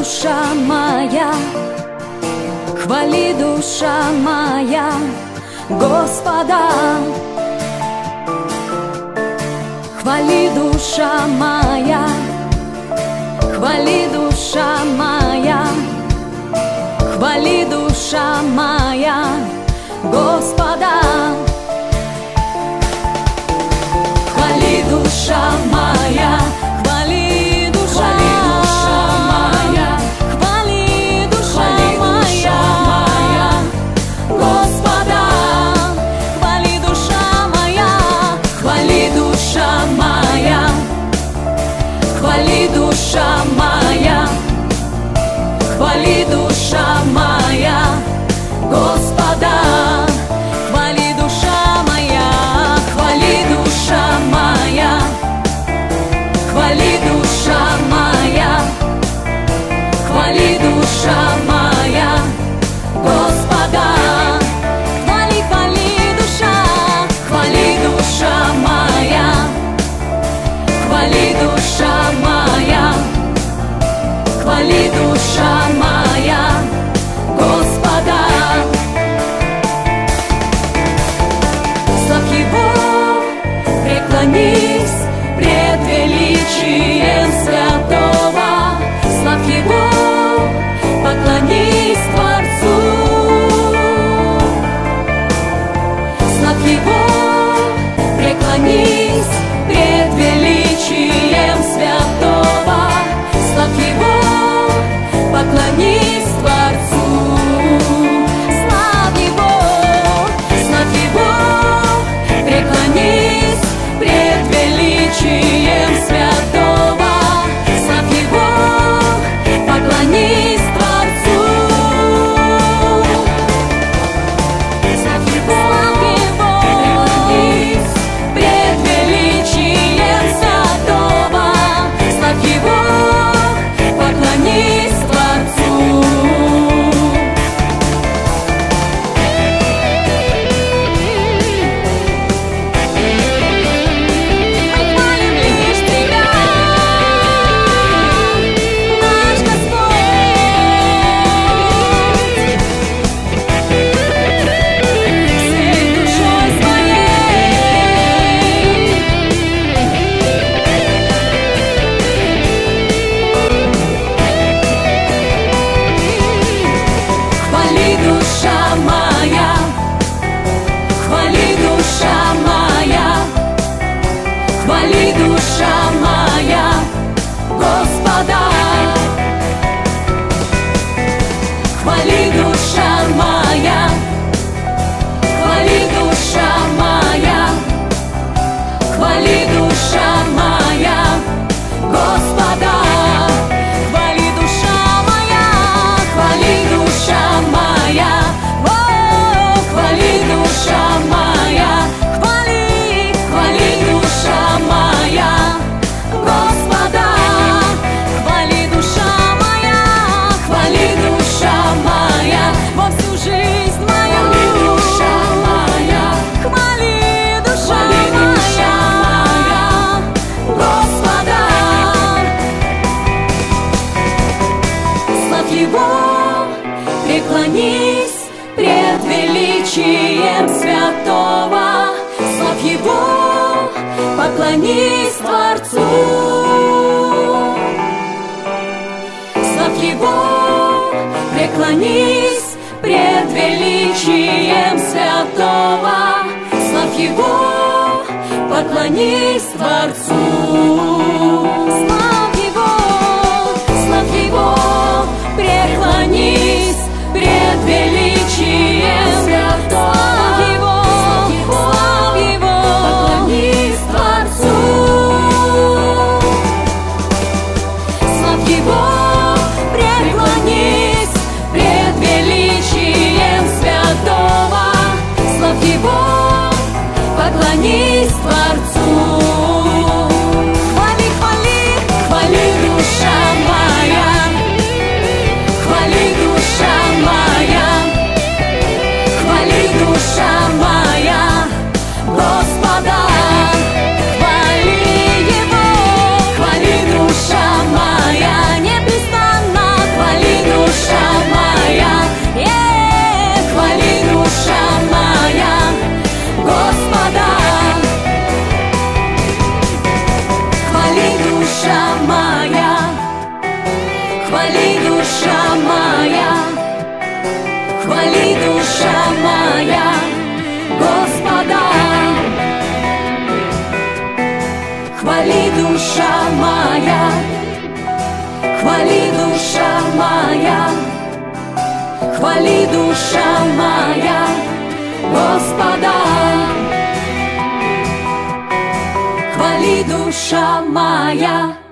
душа моя, хвали, душа моя, Господа. Хвали, душа моя, хвали, душа моя, хвали, душа моя, Господа. Хвали, душа моя, хвали, душа моя, хвали, душа моя, Господа. Хвали, душа моя, хвали, душа моя, хвали, душа моя, хвали, душа моя, Господа. Хвали, душа моя, хвали, душа моя, хвали, душа моя, хвали, душа моя, Господа. Хвали, хвали, душа, хвали, душа моя, хвали, душа моя, хвали, душа моя, Господа. Славь Его, преклонись пред величием святого. Славь Его, поклонись Творцу. Славь Его, преклонись пред величием святого. Славь Его, поклонись Творцу. Славь Его, преклонись пред величием святого. Славь Его, поклонись Творцу. Славь Его, преклонись пред величием святого. Славь Его, поклонись Творцу. Хвали, душа моя, хвали, душа моя, хвали, душа моя, Господа. Хвали, душа моя, хвали, душа моя, хвали, душа моя, Господа. Хвали, душа моя, хвали, душа моя, о, хвали, душа моя, хвали, хвали, душа моя, Господа. Хвали, душа моя, хвали, душа моя, во всю жизнь мою. Хвали, душа моя, хвали, душа моя, Господа. Славь Его, преклонись пред величием святого. Славь Его, поклонись Творцу. Славь Его, преклонись пред величием святого. Славь Его, поклонись Творцу. Славь Его, преклонись пред величием святого. Славь Его, поклонись Творцу. Славь Его, преклонись пред величием святого. Славь Его, поклонись Творцу. Хвали, душа моя, хвали, душа моя, Господа. Хвали, душа моя, хвали, душа моя, хвали, душа моя, Господа. Хвали, душа моя.